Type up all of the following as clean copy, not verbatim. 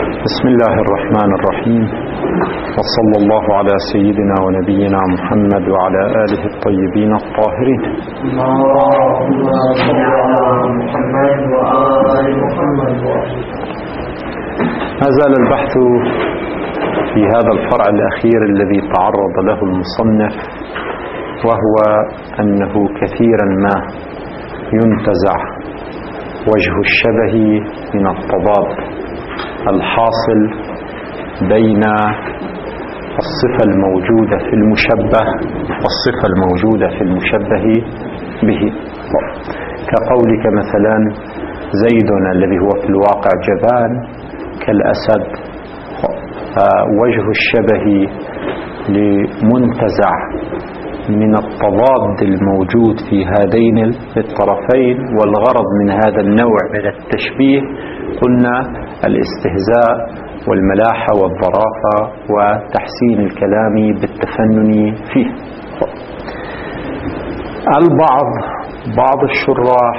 بسم الله الرحمن الرحيم، وصلى الله على سيدنا ونبينا محمد وعلى آله الطيبين الطاهرين. ما زال البحث في هذا الفرع الأخير الذي تعرض له المصنف، وهو أنه كثيرا ما ينتزع وجه الشبه من التضاد الحاصل بين الصفة الموجودة في المشبه والصفة الموجودة في المشبه به، كقولك مثلا زيد الذي هو في الواقع جبان كالأسد. وجه الشبه لمنتزع من التضاد الموجود في هذين الطرفين، والغرض من هذا النوع من التشبيه قلنا الاستهزاء والملاحة والظرافة وتحسين الكلام بالتفنن فيه. بعض الشراح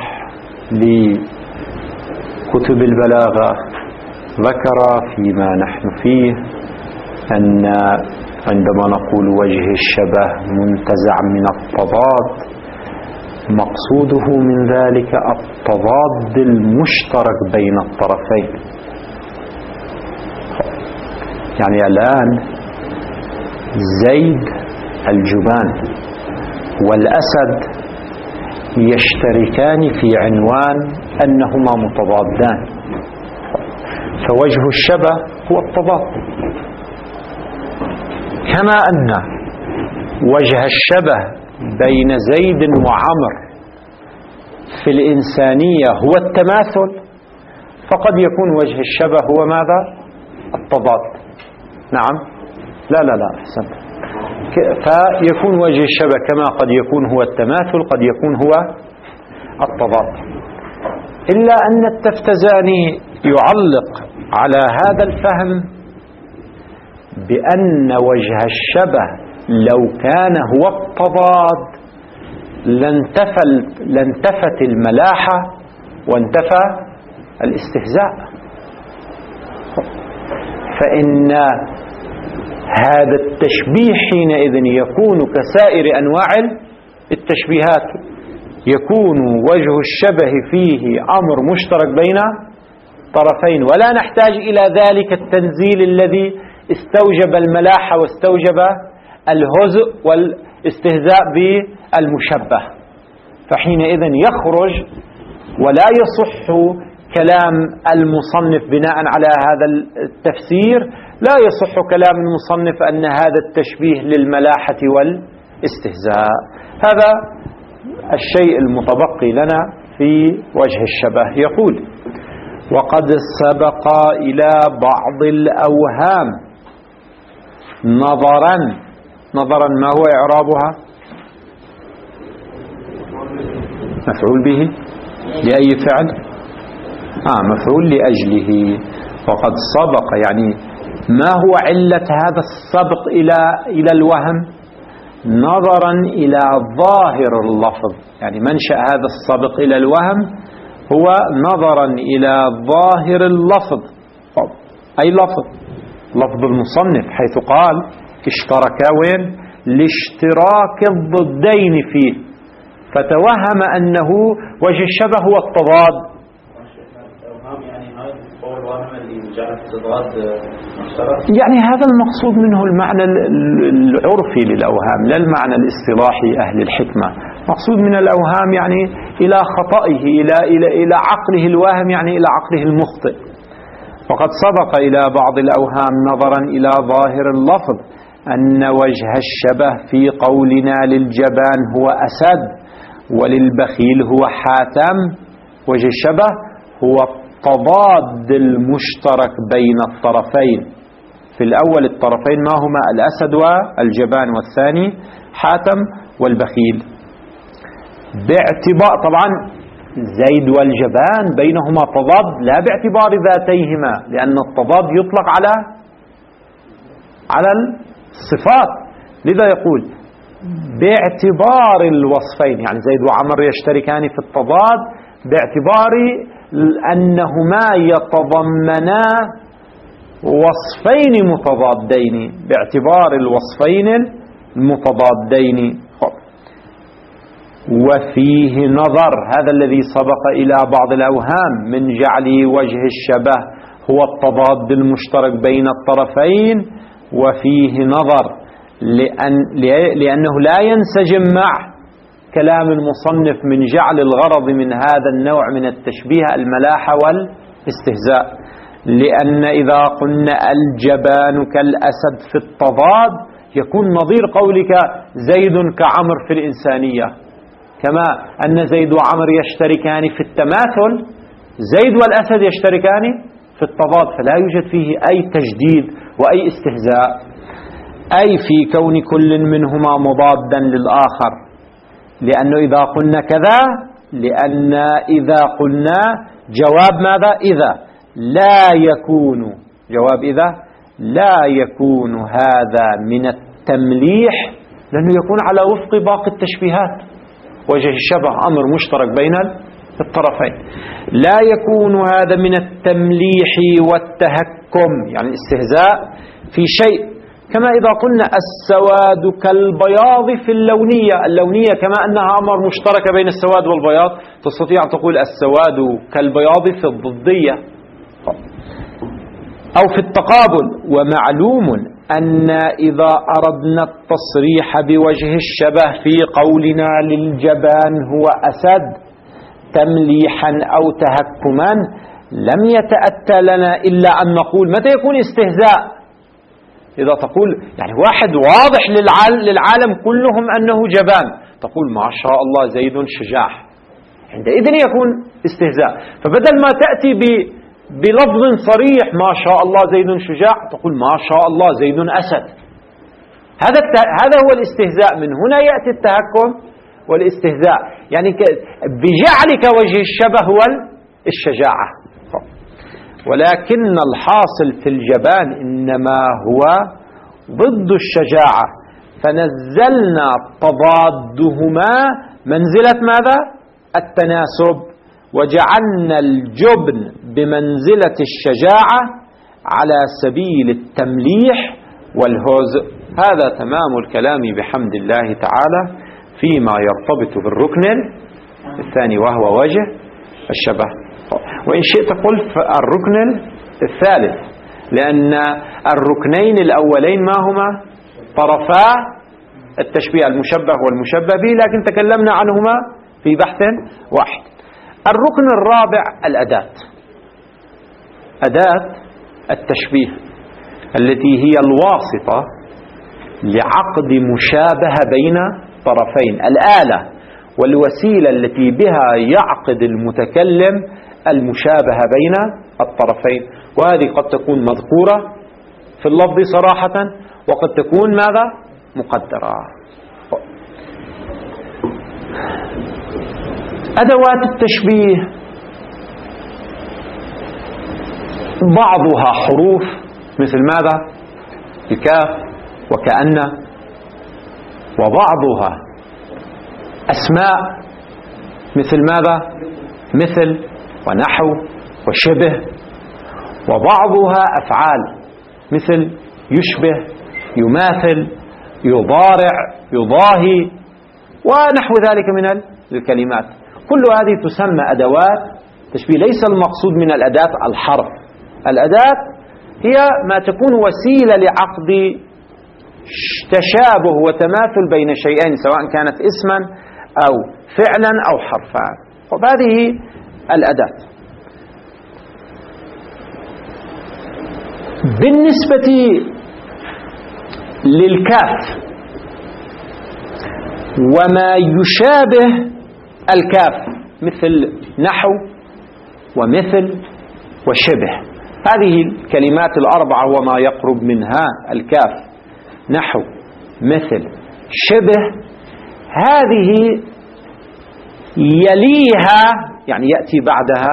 لكتب البلاغة ذكر فيما نحن فيه أن عندما نقول وجه الشبه منتزع من التضاد، مقصوده من ذلك التضاد المشترك بين الطرفين. يعني الآن زيد الجبان والأسد يشتركان في عنوان أنهما متضادان، فوجه الشبه هو التضاد، كما أن وجه الشبه بين زيد وعمر في الإنسانية هو التماثل، فقد يكون وجه الشبه هو ماذا؟ التضاد. نعم، لا أحسنت. فيكون وجه الشبه كما قد يكون هو التماثل، قد يكون هو التضاد. إلا أن التفتزاني يعلق على هذا الفهم بأن وجه الشبه لو كان هو التضاد لانتفت الملاحة وانتفى الاستهزاء، فإن هذا التشبيه حينئذ يكون كسائر أنواع التشبيهات، يكون وجه الشبه فيه أمر مشترك بين طرفين، ولا نحتاج إلى ذلك التنزيل الذي استوجب الملاحة واستوجب الهزء والاستهزاء بالمشبه. فحينئذ يخرج ولا يصح كلام المصنف بناء على هذا التفسير، لا يصح كلام المصنف أن هذا التشبيه للملاحة والاستهزاء. هذا الشيء المتبقي لنا في وجه الشبه. يقول: وقد سبق إلى بعض الأوهام نظرا ما هو إعرابها؟ مفعول به لأي فعل؟ مفعول لأجله. وقد سبق يعني ما هو علة هذا السبق إلى الوهم؟ نظرا إلى ظاهر اللفظ، يعني منشأ هذا السبق إلى الوهم هو نظرا إلى ظاهر اللفظ. أي لفظ المصنف، حيث قال اشتركا وين؟ لاشتراك الضدين فيه، فتوهم أنه وجه الشبه هو التضاد. يعني هذا المقصود منه المعنى العرفي للأوهام، لا المعنى الاصطلاحي أهل الحكمة. مقصود من الأوهام يعني إلى خطئه، إلى عقله الواهم، يعني إلى عقله المخطئ. وقد سبق إلى بعض الأوهام نظرا إلى ظاهر اللفظ أن وجه الشبه في قولنا للجبان هو أسد وللبخيل هو حاتم. وجه الشبه هو التضاد المشترك بين الطرفين. في الأول الطرفين ما هما؟ الأسد والجبان، والثاني حاتم والبخيل. باعتبار طبعا زيد والجبان بينهما تضاد لا باعتبار ذاتيهما، لأن التضاد يطلق على الصفات. لذا يقول باعتبار الوصفين، يعني زيد وعمر يشتركان في التضاد باعتبار أنهما يتضمنا وصفين متضادين باعتبار الوصفين المتضادين. وفيه نظر، هذا الذي سبق إلى بعض الأوهام من جعل وجه الشبه هو التضاد المشترك بين الطرفين، وفيه نظر لأنه لا ينسجم مع كلام المصنف من جعل الغرض من هذا النوع من التشبيه الملاحة والاستهزاء. لأن إذا قلنا الجبان كالأسد في التضاد يكون نظير قولك زيد كعمر في الإنسانية، كما أن زيد وعمر يشتركان في التماثل، زيد والأسد يشتركان في التضاد، فلا يوجد فيه أي تجديد وأي استهزاء، أي في كون كل منهما مضادا للآخر. لأنه إذا قلنا كذا، لأن إذا قلنا جواب ماذا؟ إذا لا يكون، جواب إذا لا يكون هذا من التمليح، لأنه يكون على وفق باقي التشبيهات. وجه الشبه أمر مشترك بين الطرفين. لا يكون هذا من التمليح والتهكم، يعني الاستهزاء في شيء، كما إذا قلنا السواد كالبياض في اللونية كما أنها أمر مشترك بين السواد والبياض، تستطيع أن تقول السواد كالبياض في الضدية أو في التقابل. ومعلوم أن إذا أردنا التصريح بوجه الشبه في قولنا للجبان هو أسد تمليحا أو تهكما لم يتأتى لنا إلا أن نقول متى يكون استهزاء. إذا تقول يعني واحد واضح للعالم كلهم أنه جبان، تقول ما شاء الله زيد شجاع، عندئذ يكون استهزاء. فبدل ما تأتي بلفظ صريح ما شاء الله زيد شجاع، تقول ما شاء الله زيد أسد. هذا هو الاستهزاء، من هنا يأتي التهكم والاستهزاء، يعني بجعلك وجه الشبه هو الشجاعة. ولكن الحاصل في الجبان إنما هو ضد الشجاعة، فنزلنا تضادهما منزلة ماذا؟ التناسب، وجعلنا الجبن بمنزلة الشجاعة على سبيل التمليح والهزء. هذا تمام الكلام بحمد الله تعالى فيما يرتبط بالركن الثاني وهو وجه الشبه. وإن شئت قل الركن الثالث، لأن الركنين الأولين ما هما؟ طرفا التشبيه المشبه والمشبه به، لكن تكلمنا عنهما في بحث واحد. الركن الرابع الأداة، أداة التشبيه التي هي الواسطة لعقد مشابهة بين طرفين، الآلة والوسيلة التي بها يعقد المتكلم المشابهة بين الطرفين. وهذه قد تكون مذكورة في اللفظ صراحة، وقد تكون ماذا؟ مقدرة. أدوات التشبيه بعضها حروف مثل ماذا؟ الكاف وكأن، وبعضها أسماء مثل ماذا؟ مثل ونحو وشبه، وبعضها أفعال مثل يشبه يماثل يضارع يضاهي ونحو ذلك من الكلمات. كل هذه تسمى أدوات تشبيه. ليس المقصود من الأداة الحرف، الأداة هي ما تكون وسيلة لعقد تشابه وتماثل بين شيئين، سواء كانت اسما أو فعلا أو حرفا. وهذه الأداة. بالنسبة للكاف وما يشابه الكاف مثل نحو ومثل وشبه، هذه الكلمات الأربعة وما يقرب منها الكاف نحو مثل شبه، هذه يليها يعني يأتي بعدها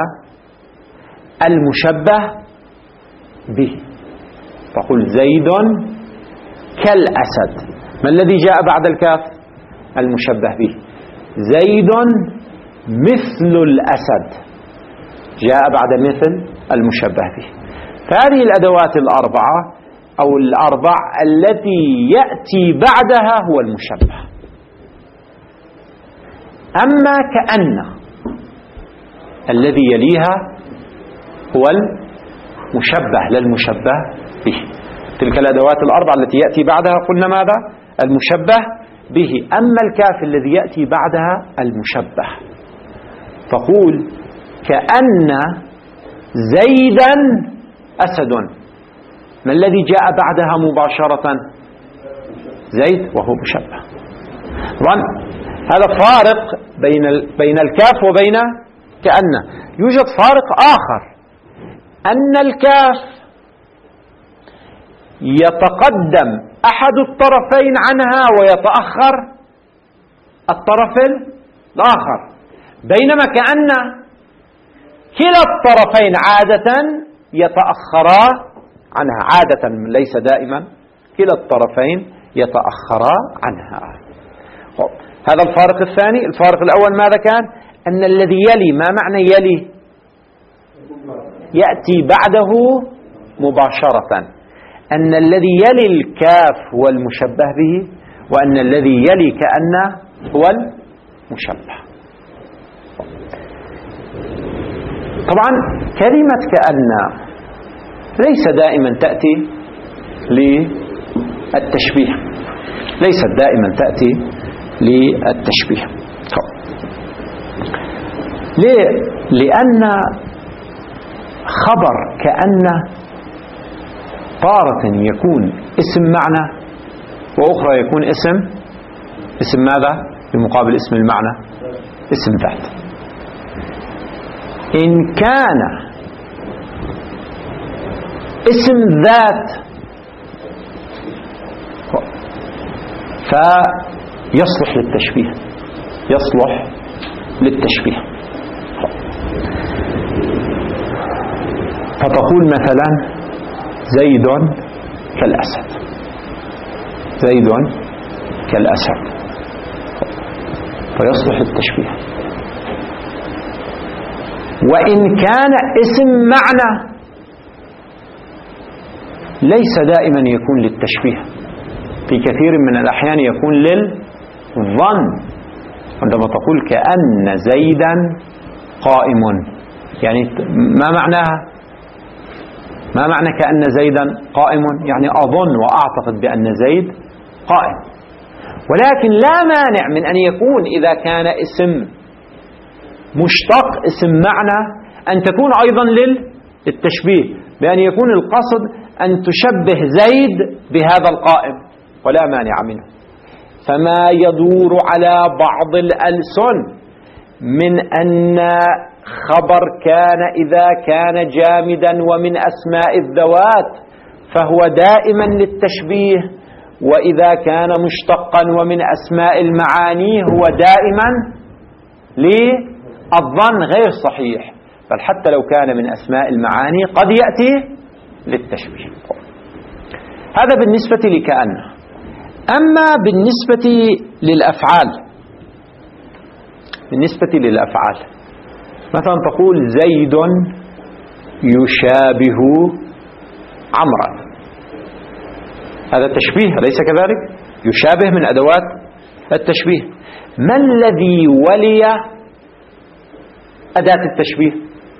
المشبه به. تقول زيد كالأسد، ما الذي جاء بعد الكاف؟ المشبه به. زيد مثل الأسد، جاء بعد مثل المشبه به. فهذه الأدوات الأربعة أو الأربع التي يأتي بعدها هو المشبه. أما كأن الذي يليها هو المشبه لا المشبه به. تلك الأدوات الأربعة التي يأتي بعدها قلنا ماذا؟ المشبه به. أما الكاف الذي يأتي بعدها المشبه. تقول كأن زيدا أسد. ما الذي جاء بعدها مباشرة؟ زيد، وهو مشبه. طبعا هذا فارق بين الكاف وبين كأن. يوجد فارق آخر، أن الكاف يتقدم أحد الطرفين عنها ويتأخر الطرف الآخر، بينما كأن كلا الطرفين عادة يتأخرا عنها، عادة ليس دائما، كلا الطرفين يتأخرا عنها. هذا الفارق الثاني. الفارق الأول ماذا كان؟ أن الذي يلي، ما معنى يلي؟ يأتي بعده مباشرة. أن الذي يلي الكاف هو المشبه به، وأن الذي يلي كأن هو المشبه. طبعا كلمة كأن ليس دائما تأتي للتشبيه، ليست دائما تأتي للتشبيه. ليه؟ لأن خبر كأن تارة يكون اسم معنى، وأخرى يكون اسم ماذا؟ بمقابل اسم المعنى اسم ذات. إن كان اسم ذات فيصلح للتشبيه، يصلح للتشبيه. فتقول مثلا زيد كالأسد، زيد كالأسد، فيصلح للتشبيه. وإن كان اسم معنى ليس دائما يكون للتشبيه، في كثير من الأحيان يكون للظن. عندما تقول كأن زيدا قائم، يعني ما معناها؟ ما معنى كأن زيدا قائم؟ يعني أظن وأعتقد بأن زيد قائم. ولكن لا مانع من أن يكون إذا كان اسم مشتق اسم معنى أن تكون أيضا للتشبيه، بأن يكون القصد أن تشبه زيد بهذا القائم، ولا مانع منه. فما يدور على بعض الألسن من أن خبر كان إذا كان جامدا ومن أسماء الذوات فهو دائما للتشبيه، وإذا كان مشتقا ومن أسماء المعاني هو دائما للظن، غير صحيح. بل حتى لو كان من أسماء المعاني قد يأتي للتشبيه. هذا بالنسبة لكأن. أما بالنسبة للأفعال، بالنسبة للأفعال مثلا تقول زيد يشابه عمرا، هذا تشبيه أليس كذلك؟ يشابه من أدوات التشبيه. ما الذي ولي أداة التشبيه؟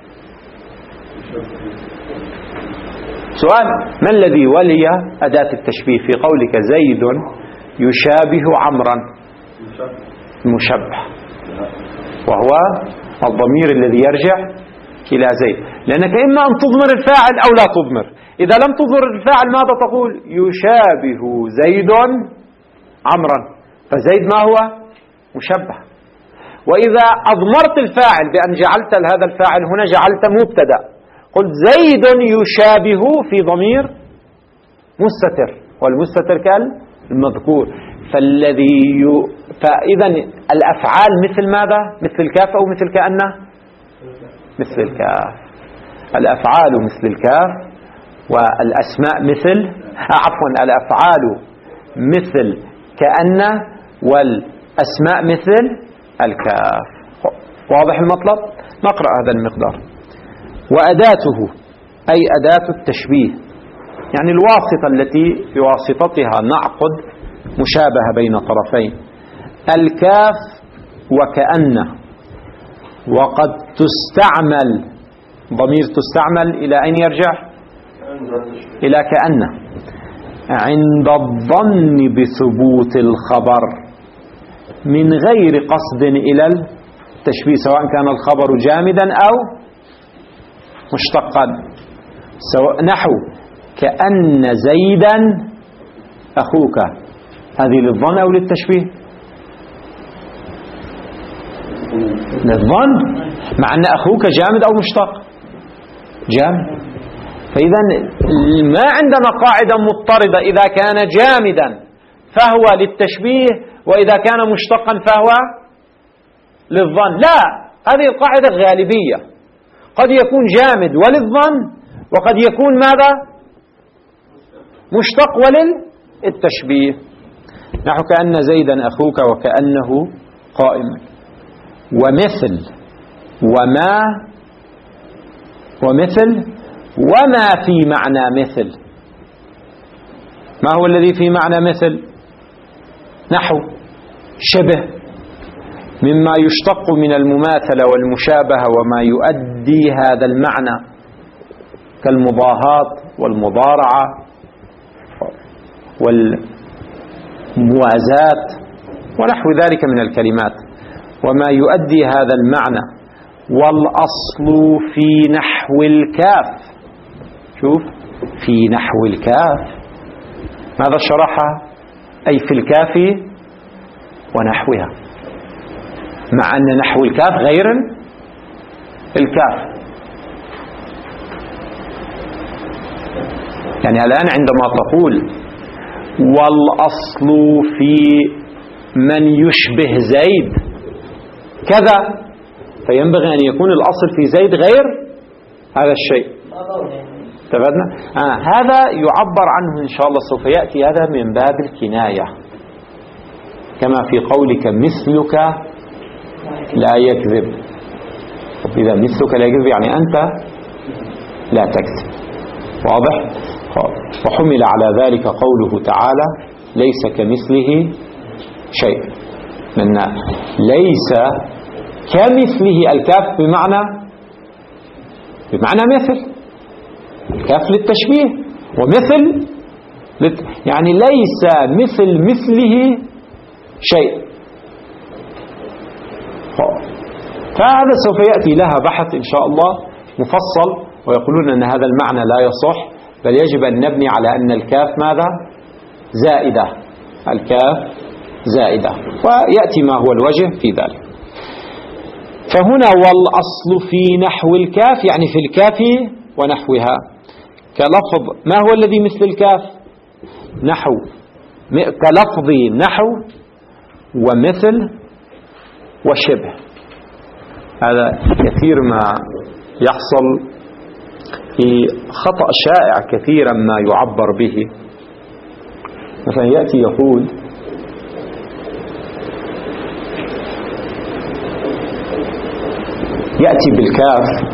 سؤال، ما الذي ولي أداة التشبيه في قولك زيد يشابه عمرا؟ المشبه، وهو الضمير الذي يرجع إلى زيد، لأنك إما أن تضمر الفاعل أو لا تضمر. إذا لم تضمر الفاعل ماذا تقول؟ يشابه زيد عمرا، فزيد ما هو؟ مشبه. وإذا أضمرت الفاعل بأن جعلت هذا الفاعل هنا جعلت مبتدأ، قلت زيد يشابه في ضمير مستتر، والمستتر كالمذكور. فإذا الأفعال مثل ماذا؟ مثل الكاف أو مثل كأنه؟ مثل الكاف. الأفعال مثل الكاف، والأسماء مثل الأفعال مثل كأنه، والأسماء مثل الكاف. واضح المطلب؟ نقرأ هذا المقدار. وأداته أي أداة التشبيه، يعني الواسطة التي بواسطتها نعقد مشابهة بين طرفين. الكاف وكأن، وقد تستعمل ضمير تستعمل إلى أين يرجع؟ إلى كأن عند الظن بثبوت الخبر من غير قصد إلى التشبيه، سواء كان الخبر جامدا أو مشتقا. نحو كأن زيدا أخوك، هذه للظن أو للتشبيه؟ للظن، مع أن أخوك جامد أو مشتق؟ جامد. فإذا ما عندنا قاعدة مضطردة، إذا كان جامدا فهو للتشبيه، وإذا كان مشتقا فهو للظن. لا، هذه القاعدة غالبية، قد يكون جامد وللظن، وقد يكون ماذا؟ مشتق وللتشبيه. نحو كأن زيدا أخوك وكأنه قائم. ومثل وما في معنى مثل. ما هو الذي في معنى مثل؟ نحو شبه، مما يشتق من المماثلة والمشابهة وما يؤدي هذا المعنى، كالمضاهاة والمضارعة والموازاة ونحو ذلك من الكلمات، وما يؤدي هذا المعنى. والأصل في نحو الكاف، شوف، في نحو الكاف، ماذا شرحها؟ أي في الكاف ونحوها، مع أن نحو الكاف غير الكاف. يعني الآن عندما تقول والأصل في من يشبه زيد كذا، فينبغي أن يكون الأصل في زيد غير هذا الشيء. تفهمنا؟ هذا يعبر عنه إن شاء الله، سوف يأتي هذا من باب الكناية، كما في قولك مثلك لا يكذب. إذا مثلك لا يكذب يعني أنت لا تكذب، واضح؟ وحمل على ذلك قوله تعالى ليس كمثله شيء، من ليس كمثله، الكاف بمعنى مثل، الكاف للتشبيه، ومثل يعني ليس مثله شيء. فهذا سوف يأتي لها بحث إن شاء الله مفصل، ويقولون أن هذا المعنى لا يصح، بل يجب أن نبني على أن الكاف ماذا؟ زائدة، الكاف زائدة، ويأتي ما هو الوجه في ذلك. فهنا والأصل في نحو الكاف يعني في الكاف ونحوها، كلفظ ما هو الذي مثل الكاف؟ نحو، كلفظ نحو ومثل وشبه. هذا كثير ما يحصل في خطأ شائع كثيرا ما يعبر به. مثلا يأتي يقول يأتي بالكاف،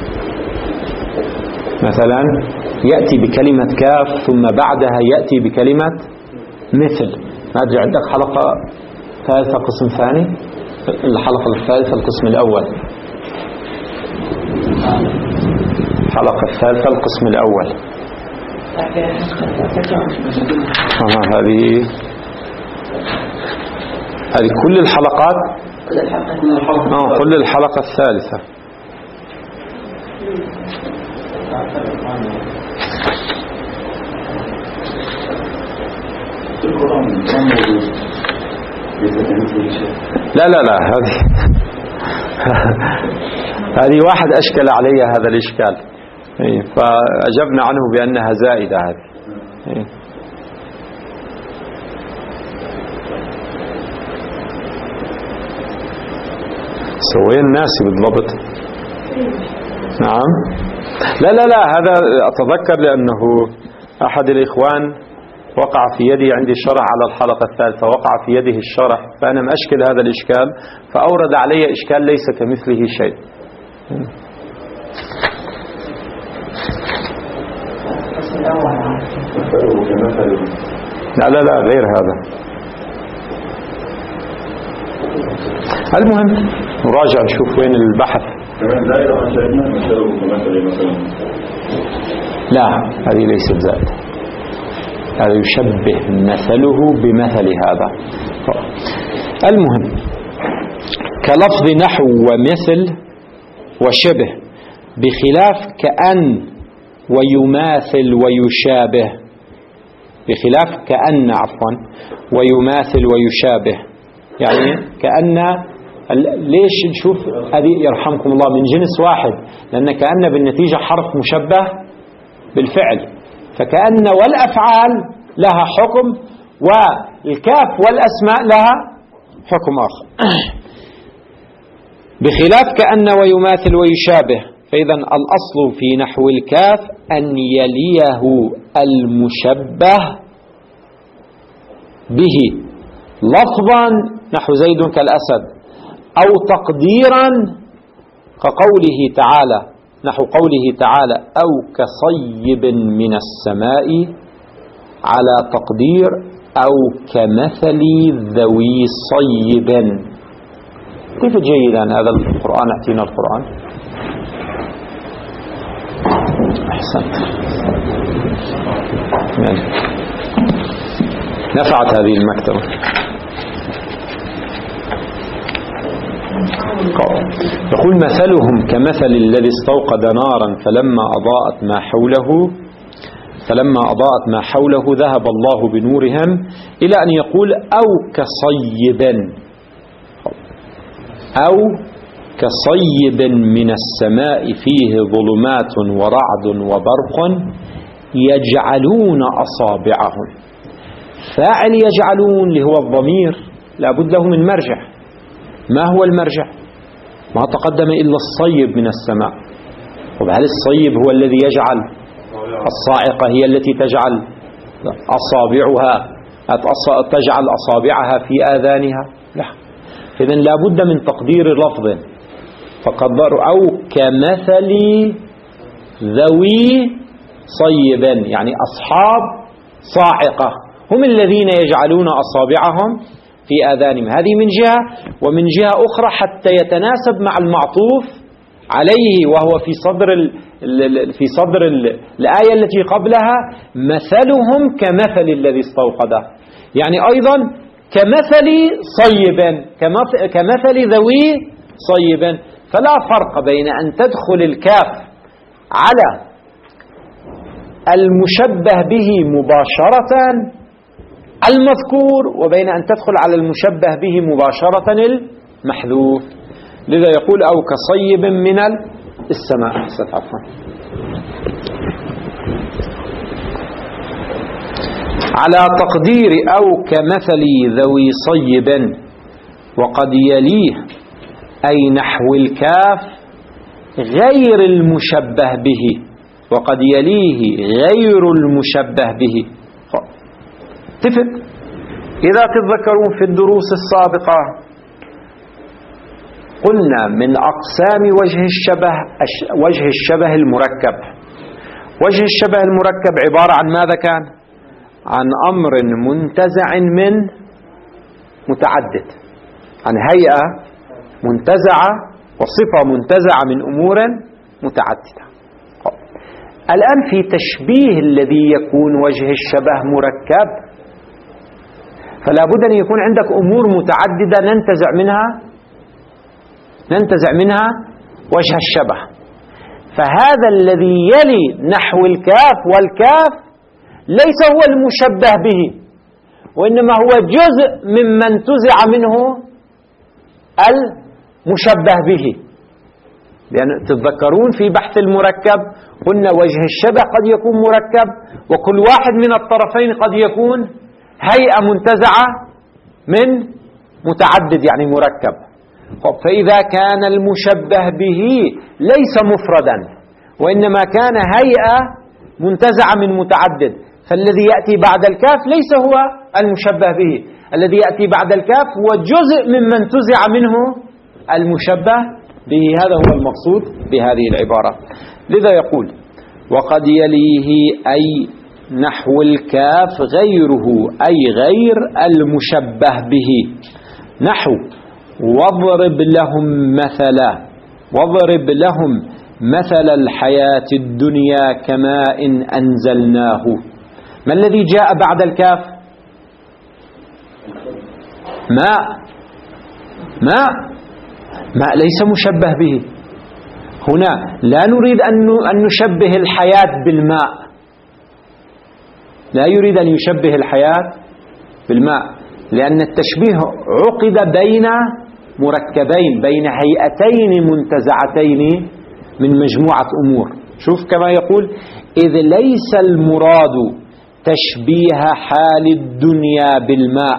مثلا يأتي بكلمة كاف ثم بعدها يأتي بكلمة مثل. نرجع، عندك حلقة ثالثة قسم ثاني، الحلقة الثالثة القسم الأول، الحلقة الثالثة القسم الأول. هذه كل الحلقات، كل الحلقة الثالثة. لا هذه واحد أشكل علي هذا الإشكال، فأجبنا عنه بأنها زائدة هذه. سوين الناس بالضبط. نعم، لا هذا أتذكر لأنه أحد الإخوان وقع في يدي عندي شرح على الحلقة الثالثة، وقع في يده الشرح، فأنا مأشكل هذا الإشكال، فأورد علي إشكال ليس كمثله شيء. لا لا لا غير هذا. المهم نراجع نشوف وين البحث. لا هذه ليست زائدة، هذا يشبه مثله بمثل هذا. المهم كلفظ نحو ومثل وشبه، بخلاف كأن ويماثل ويشابه، بخلاف كأن عفوا ويماثل ويشابه، يعني كأن ليش نشوف هذه يرحمكم الله من جنس واحد، لأن كأن بالنتيجة حرف مشبه بالفعل، فكأن والأفعال لها حكم والكاف والأسماء لها حكم آخر. بخلاف كأن ويماثل ويشابه، فإذا الأصل في نحو الكاف أن يليه المشبه به لفظا نحو زيد كالأسد، أو تقديرا كقوله تعالى نحو قوله تعالى أو كصيب من السماء، على تقدير أو كمثل ذوي صيب. كيف جيدا هذا القرآن؟ اعطينا القرآن. أحسنت، نفعت هذه المكتبة. يقول مثلهم كمثل الذي استوقد نارا فلما أضاءت ما حوله ذهب الله بنورهم، إلى أن يقول أو كصيب من السماء فيه ظلمات ورعد وبرق يجعلون أصابعهم. فاعل يجعلون اللي هو الضمير لا بد له من مرجع. ما هو المرجع؟ ما تقدم إلا الصيب من السماء. وهل الصيب هو الذي يجعل؟ الصاعقة هي التي تجعل تجعل أصابعها في آذانها؟ لا. إذن لا بد من تقدير لفظ، فقدروا أو كمثل ذوي صيب، يعني أصحاب صاعقة هم الذين يجعلون أصابعهم في آذانهم. هذه من جهة، ومن جهة أخرى حتى يتناسب مع المعطوف عليه، وهو في صدر الآية التي قبلها مثلهم كمثل الذي استوقده، يعني أيضا كمثل صيب، كمثل ذوي صيب. فلا فرق بين أن تدخل الكاف على المشبه به مباشرة المذكور، وبين أن تدخل على المشبه به مباشرة المحذوف. لذا يقول أو كصيب من السماء. على تقدير أو كمثل ذوي صيب، وقد يليه أي نحو الكاف غير المشبه به، وقد يليه غير المشبه به. اتفق. إذا تتذكرون في الدروس السابقة قلنا من أقسام وجه الشبه المركب. وجه الشبه المركب عبارة عن ماذا كان؟ عن أمر منتزع من متعدد، عن هيئة منتزعة وصفة منتزعة من أمور متعددة. الآن في تشبيه الذي يكون وجه الشبه مركب، فلا بد أن يكون عندك أمور متعددة ننتزع منها وجه الشبه. فهذا الذي يلي نحو الكاف، والكاف ليس هو المشبه به، وإنما هو جزء ممن انتزع منه المشبه به. لأن تتذكرون في بحث المركب قلنا وجه الشبه قد يكون مركب، وكل واحد من الطرفين قد يكون هيئة منتزعة من متعدد يعني مركب. فإذا كان المشبه به ليس مفردا، وإنما كان هيئة منتزعة من متعدد، فالذي يأتي بعد الكاف ليس هو المشبه به، الذي يأتي بعد الكاف هو جزء ممن انتزع منه المشبه به. هذا هو المقصود بهذه العبارة. لذا يقول وقد يليه أي نحو الكاف غيره أي غير المشبه به، نحو واضرب لهم مثلا، واضرب لهم مثل الحياة الدنيا كماء أنزلناه. ما الذي جاء بعد الكاف؟ ماء ليس مشبه به. هنا لا نريد أن نشبه الحياة بالماء، لا يريد أن يشبه الحياة بالماء، لأن التشبيه عقد بين مركبين، بين هيئتين منتزعتين من مجموعة أمور. شوف كما يقول: إذ ليس المراد تشبيه حال الدنيا بالماء،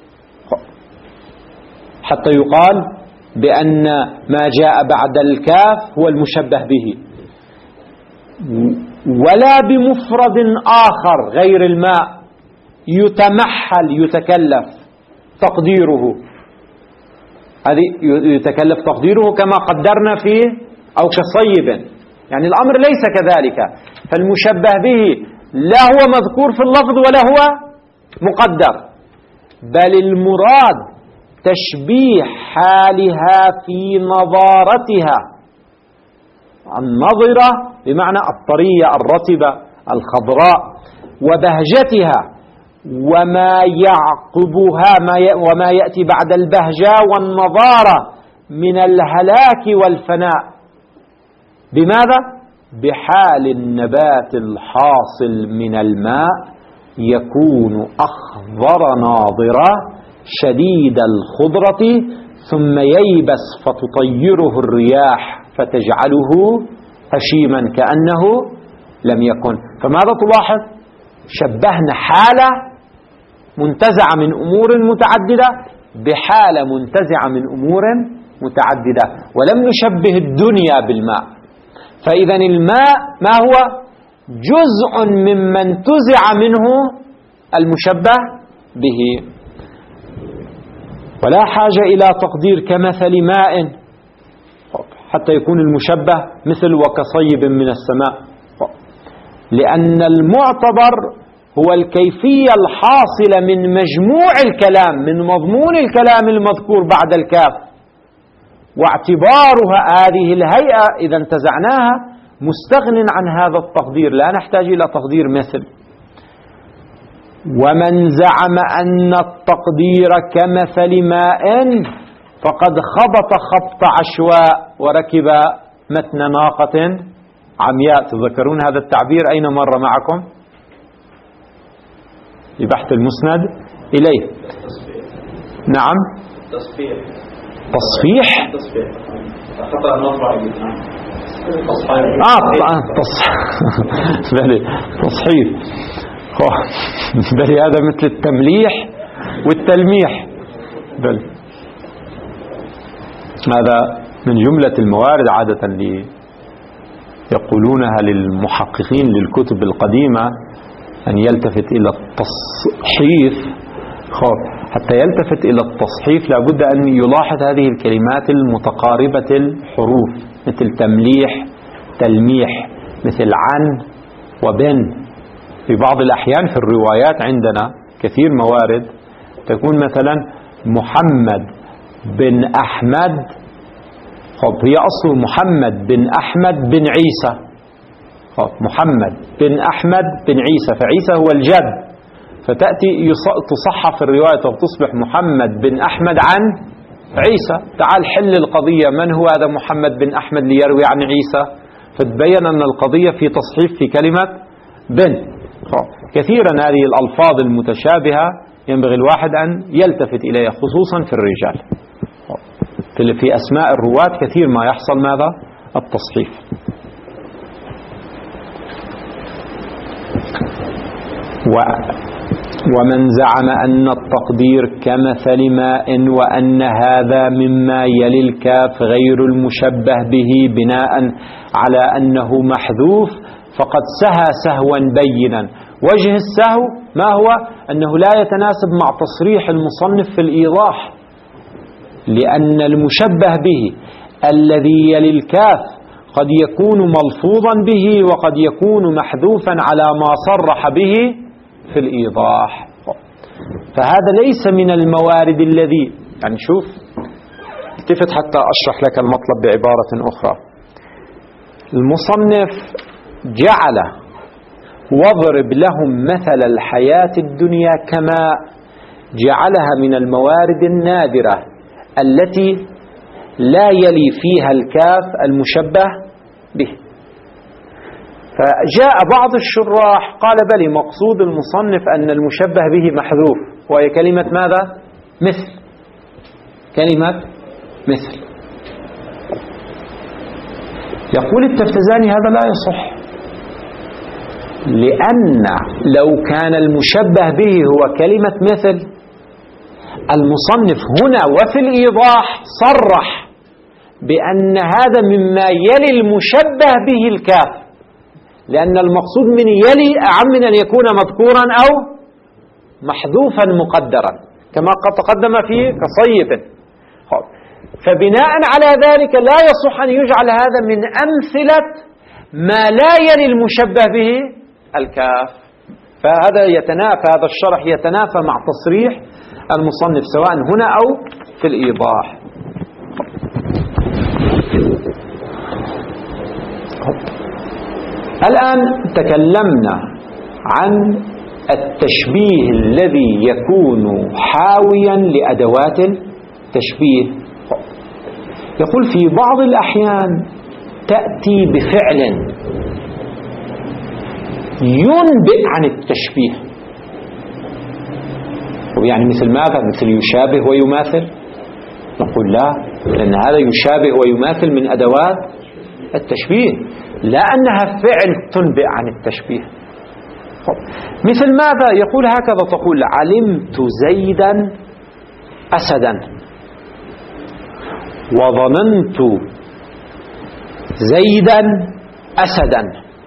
حتى يقال بأن ما جاء بعد الكاف هو المشبه به، ولا بمفرد آخر غير الماء يتمحل يتكلف تقديره، هذه يتكلف تقديره كما قدرنا فيه أو كصيب، يعني الأمر ليس كذلك. فالمشبه به لا هو مذكور في اللفظ ولا هو مقدر، بل المراد تشبيه حالها في نضارتها، النضرة بمعنى الطرية الرطبة الخضراء، وبهجتها وما يعقبها وما يأتي بعد البهجة والنضارة من الهلاك والفناء. بماذا؟ بحال النبات الحاصل من الماء يكون أخضر ناضرة شديد الخضرة، ثم ييبس فتطيره الرياح فتجعله هشيما كأنه لم يكن. فماذا تلاحظ؟ شبهنا حالة منتزعة من أمور متعددة بحالة منتزعة من أمور متعددة، ولم نشبه الدنيا بالماء. فإذا الماء ما هو؟ جزء ممن انتزع منه المشبه به، ولا حاجة إلى تقدير كمثل ماء حتى يكون المشبه مثل وكصيب من السماء، لأن المعتبر هو الكيفية الحاصلة من مجموع الكلام، من مضمون الكلام المذكور بعد الكاف، واعتبارها هذه الهيئة إذا انتزعناها مستغن عن هذا التقدير، لا نحتاج إلى تقدير مثل. ومن زعم أن التقدير كمثل ماء فقد خبط خبط عشواء وركب متن ناقة عمياء. تذكرون هذا التعبير؟ أين مر معكم في بحث المسند إليه؟ نعم، تصفيح تصحيف بل هذا مثل التمليح والتلميح، بل هذا من جملة الموارد عادة اللي يقولونها للمحققين للكتب القديمة، أن يلتفت إلى التصحيف. حتى يلتفت إلى التصحيف لابد أن يلاحظ هذه الكلمات المتقاربة الحروف، مثل تمليح، تلميح، مثل عن وبن. في بعض الأحيان في الروايات عندنا كثير موارد تكون مثلا محمد بن أحمد، هي أصله محمد بن أحمد بن عيسى، محمد بن أحمد بن عيسى، فعيسى هو الجد، فتأتي تصحف الرواية وتصبح محمد بن أحمد عن عيسى. تعال حل القضية، من هو هذا محمد بن أحمد ليروي عن عيسى؟ فتبين أن القضية في تصحيف في كلمة بن. كثيرا هذه الألفاظ المتشابهة ينبغي الواحد أن يلتفت إليها، خصوصا في الرجال. في أسماء الرواة كثير ما يحصل ماذا؟ التصحيف. ومن زعم أن التقدير كمثل ماء وأن هذا مما يلي الكاف غير المشبه به بناء على أنه محذوف فقد سهى سهوا بينا. وجه السهو ما هو؟ أنه لا يتناسب مع تصريح المصنف في الإيضاح، لأن المشبه به الذي يلي الكاف قد يكون ملفوظا به وقد يكون محذوفا على ما صرح به في الإيضاح. فهذا ليس من الموارد الذي يعني شوف التفت حتى أشرح لك المطلب بعبارة أخرى. المصنف جعل واضرب لهم مثل الحياة الدنيا كما جعلها من الموارد النادرة التي لا يلي فيها الكاف المشبه به. فجاء بعض الشراح قال بل مقصود المصنف أن المشبه به محذوف، وهي كلمة ماذا؟ مثل، كلمة مثل. يقول التفتزاني هذا لا يصح، لأن لو كان المشبه به هو كلمة مثل المصنف هنا وفي الإيضاح صرح بأن هذا مما يلي المشبه به الكاف، لأن المقصود من يلي أعم من أن يكون مذكورا أو محذوفا مقدرا كما قد تقدم في كصيب. فبناء على ذلك لا يصح أن يجعل هذا من أمثلة ما لا يلي المشبه به الكاف. فهذا يتنافى، هذا الشرح يتنافى مع تصريح المصنف سواء هنا أو في الإيضاح. الآن تكلمنا عن التشبيه الذي يكون حاويا لأدوات التشبيه. يقول في بعض الأحيان تأتي بفعل ينبئ عن التشبيه. يعني مثل ماذا؟ مثل يشابه ويماثل؟ نقول لا، لأن هذا يشابه ويماثل من أدوات التشبيه، لا أنها فعل تنبئ عن التشبيه. مثل ماذا؟ يقول هكذا تقول علمت زيدا أسدا وظننت زيدا أسدا،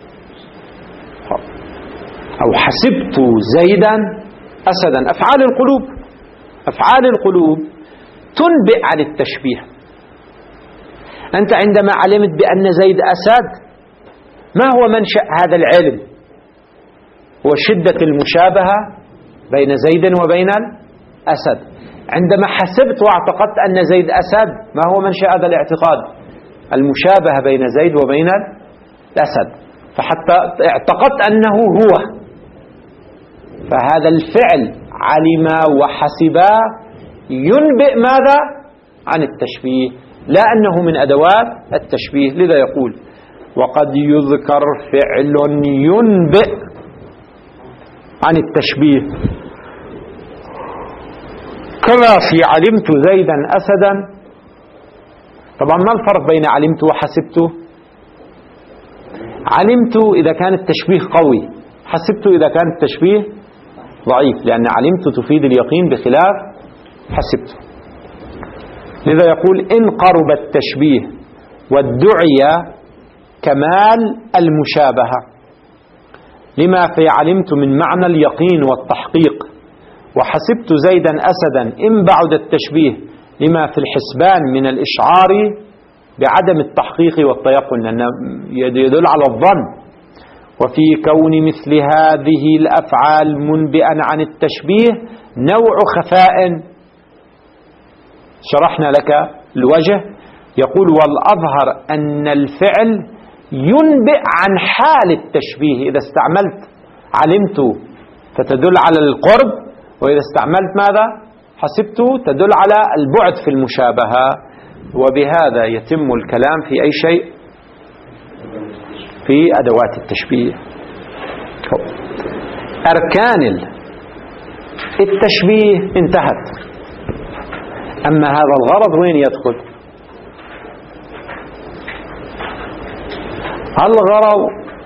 أو حسبت زيدا أسدا. أفعال القلوب، أفعال القلوب تنبئ عن التشبيه. أنت عندما علمت بأن زيد أسد، ما هو منشأ هذا العلم؟ هو شدة المشابهة بين زيد وبين الأسد. عندما حسبت واعتقدت أن زيد أسد، ما هو منشأ هذا الاعتقاد؟ المشابهة بين زيد وبين الأسد، فحتى اعتقدت أنه هو. فهذا الفعل علم وحسبا ينبئ ماذا؟ عن التشبيه، لا أنه من أدوات التشبيه. لذا يقول وقد يذكر فعل ينبئ عن التشبيه كما في علمت زيدا أسدا. طبعا ما الفرق بين علمت وحسبت؟ علمت إذا كان التشبيه قوي، حسبت إذا كان التشبيه ضعيف، لأن علمت تفيد اليقين بخلاف حسبت. لذا يقول إن قرب التشبيه وادعي كمال المشابهة لما في علمت من معنى اليقين والتحقيق، وحسبت زيدا أسدا إن بعد التشبيه لما في الحسبان من الإشعار بعدم التحقيق والتيقن، لأنه يدل على الظن. وفي كون مثل هذه الأفعال منبئا عن التشبيه نوع خفاء. شرحنا لك الوجه. يقول والأظهر أن الفعل ينبئ عن حال التشبيه. إذا استعملت علمت فتدل على القرب، وإذا استعملت ماذا؟ حسبت تدل على البعد في المشابهة. وبهذا يتم الكلام في أي شيء في أدوات التشبيه. أركان التشبيه انتهت. أما هذا الغرض وين يدخل؟ الغرض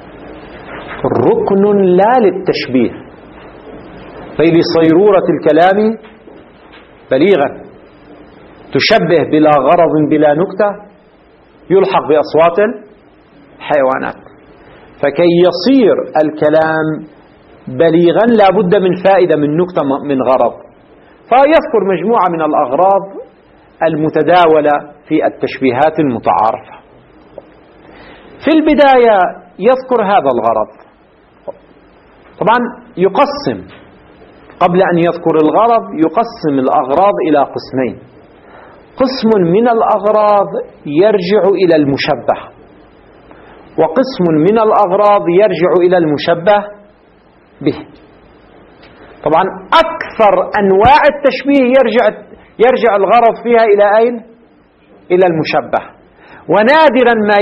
ركن لا للتشبيه، فإذا صيرورة الكلام بليغا تشبه بلا غرض بلا نكتة يلحق بأصوات الحيوانات. فكي يصير الكلام بليغا لا بد من فائدة، من نكتة، من غرض. فيذكر مجموعة من الأغراض المتداولة في التشبيهات المتعارفة. في البداية يذكر هذا الغرض، طبعا يقسم قبل أن يذكر الغرض يقسم الأغراض إلى قسمين. قسم من الأغراض يرجع إلى المشبه، وقسم من الأغراض يرجع إلى المشبه به. طبعا أكثر أنواع التشبيه يرجع الغرض فيها إلى أين؟ إلى المشبه، ونادرا ما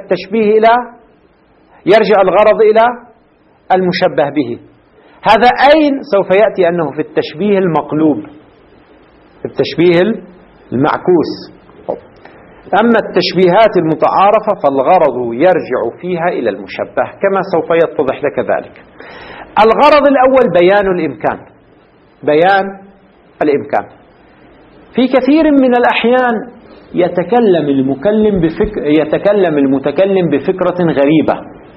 يرجع الغرض إلى المشبه به. هذا أين سوف يأتي أنه في التشبيه المقلوب، في التشبيه المعكوس. أما التشبيهات المتعارفة فالغرض يرجع فيها إلى المشبه كما سوف يتضح لك ذلك. الغرض الأول بيان الإمكان. في كثير من الأحيان يتكلم المتكلم بفكرة غريبة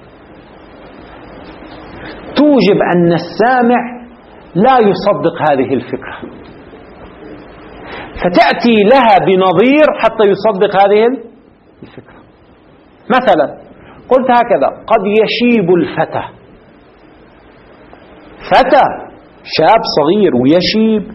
توجب أن السامع لا يصدق هذه الفكرة، فتأتي لها بنظير حتى يصدق هذه الفكرة. مثلا قلت هكذا: قد يشيب الفتى، فتى شاب صغير ويشيب،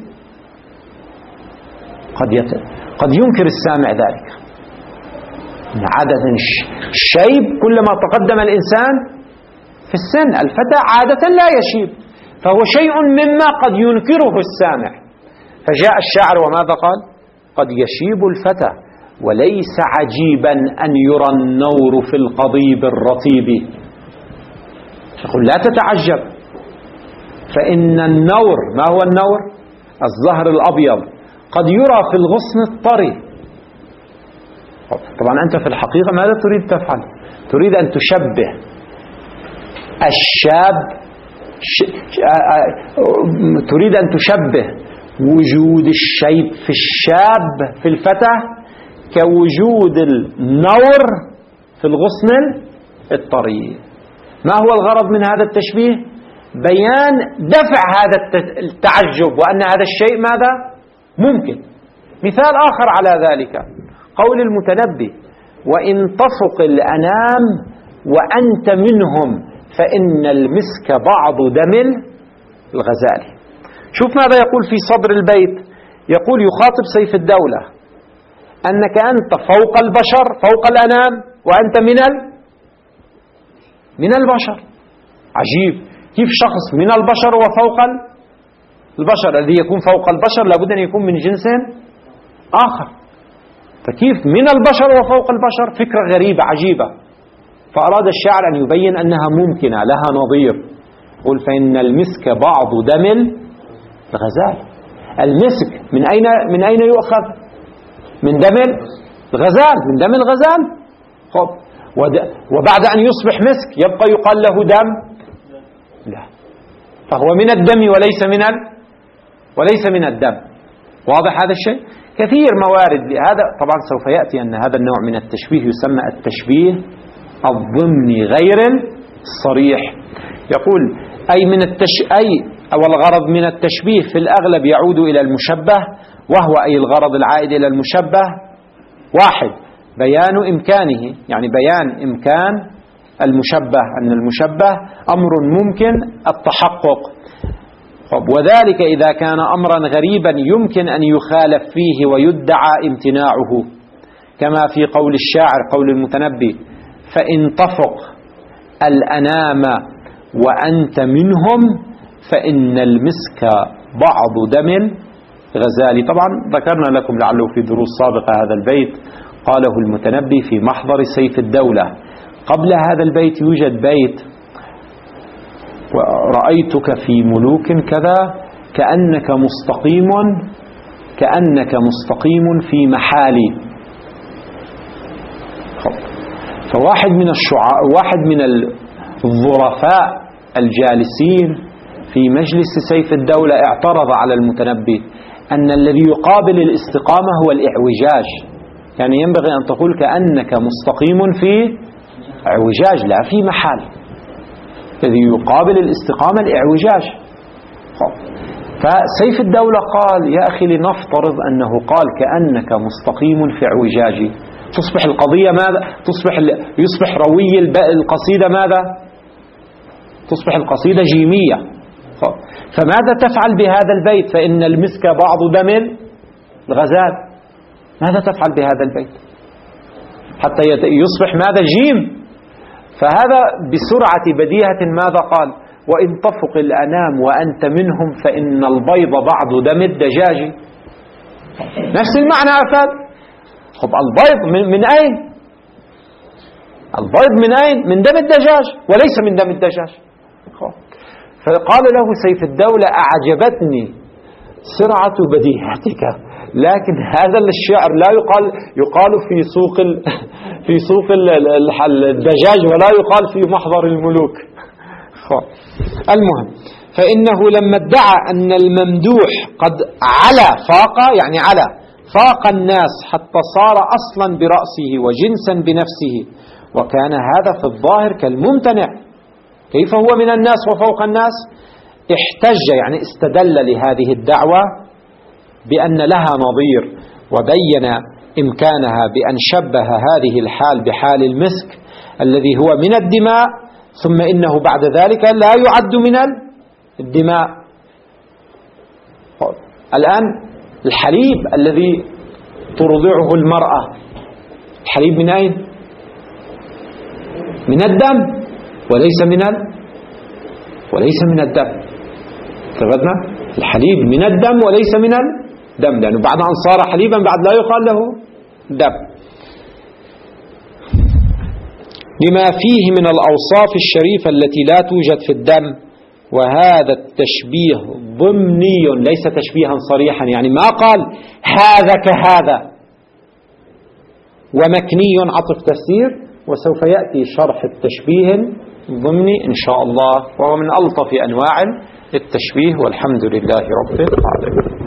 قد ينكر السامع ذلك. عادة الشيب كلما تقدم الإنسان في السن، الفتى عادة لا يشيب، فهو شيء مما قد ينكره السامع. فجاء الشاعر وماذا قال؟ قد يشيب الفتى وليس عجيبا أن يرى النور في القضيب الرطيب. يقول لا تتعجب، فإن النور، ما هو النور؟ الزهر الأبيض، قد يرى في الغصن الطري. طبعا أنت في الحقيقة ماذا تريد تفعل؟ تريد أن تشبه الشاب، تريد أن تشبه وجود الشيب في الشاب في الفتى كوجود النور في الغصن الطري. ما هو الغرض من هذا التشبيه؟ بيان دفع هذا التعجب وأن هذا الشيء ماذا؟ ممكن. مثال آخر على ذلك قول المتنبي: وإن تفق الأنام وأنت منهم فإن المسك بعض دم الغزال. شوف ماذا يقول في صدر البيت، يقول يخاطب سيف الدولة: أنك أنت فوق البشر، فوق الأنام، وأنت من البشر. عجيب، كيف شخص من البشر وفوق البشر؟ الذي يكون فوق البشر لابد أن يكون من جنس آخر، فكيف من البشر وفوق البشر؟ فكرة غريبة عجيبة. فأراد الشاعر أن يبين أنها ممكنة، لها نظير. قل: فإن المسك بعض دم الغزال. المسك من أين يؤخذ؟ من دم الغزال، من دم الغزال. خب، وبعد أن يصبح مسك يبقى يقال له دم؟ لا، فهو من الدم وليس من الدم. واضح هذا الشيء؟ كثير موارد لهذا. طبعا سوف يأتي أن هذا النوع من التشبيه يسمى التشبيه الضمني غير الصريح. يقول والغرض من التشبيه في الأغلب يعود إلى المشبه، وهو أي الغرض العائد إلى المشبه: واحد، بيان إمكانه، يعني بيان إمكان المشبه، أن المشبه أمر ممكن التحقق، وذلك إذا كان أمرا غريبا يمكن أن يخالف فيه ويدعى امتناعه، كما في قول الشاعر، قول المتنبي: فإن تفق الأنام وأنت منهم فإن المسك بعض دم الغزال. طبعا ذكرنا لكم لعله في دروس سابقة هذا البيت قاله المتنبي في محضر سيف الدولة. قبل هذا البيت يوجد بيت: رأيتك في ملوك كذا كأنك مستقيم في محالي. فواحد من واحد من الظرفاء الجالسين في مجلس سيف الدولة اعترض على المتنبي أن الذي يقابل الاستقامة هو الإعوجاج، يعني ينبغي أن تقول كأنك مستقيم في اعوجاج لا في محال. الذي يقابل الاستقامة الإعوجاج. فسيف الدولة قال: يا أخي لنفترض أنه قال كأنك مستقيم في اعوجاجي، تصبح القضية ماذا؟ يصبح روي القصيدة ماذا؟ تصبح القصيدة جيمية. فماذا تفعل بهذا البيت؟ فإن المسك بعض دم الغزال. ماذا تفعل بهذا البيت حتى يصبح ماذا؟ جيم. فهذا بسرعة بديهة ماذا قال؟ وإن تفق الأنام وأنت منهم فإن البيض بعض دم الدجاج. نفس المعنى أفاد. خب البيض من أين؟ البيض من أين؟ من دم الدجاج وليس من دم الدجاج. فقال له سيف الدولة أعجبتني سرعة بديهتك، لكن هذا الشعر لا يقال في سوق الدجاج ولا يقال في محضر الملوك. المهم، فإنه لما ادعى أن الممدوح قد فاق الناس حتى صار أصلا برأسه وجنسا بنفسه، وكان هذا في الظاهر كالممتنع، كيف هو من الناس وفوق الناس؟ احتج يعني استدل لهذه الدعوة بأن لها نظير، وبين إمكانها بأن شبه هذه الحال بحال المسك الذي هو من الدماء، ثم إنه بعد ذلك لا يعد من الدماء. الآن الحليب الذي ترضعه المرأة، الحليب من أين؟ من الدم وليس من الدم. ثبتنا الحليب من الدم وليس من الدم، لأنه بعد أن صار حليبا بعد لا يقال له دم، لما فيه من الأوصاف الشريفة التي لا توجد في الدم. وهذا التشبيه ضمني ليس تشبيها صريحا، يعني ما قال هذا كهذا، ومكني عطف تفسير، وسوف يأتي شرح التشبيه الضمني إن شاء الله، وهو من ألطف أنواع التشبيه، والحمد لله رب العالمين.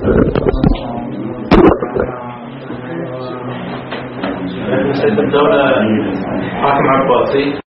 سيد الدولة حاكم عباسي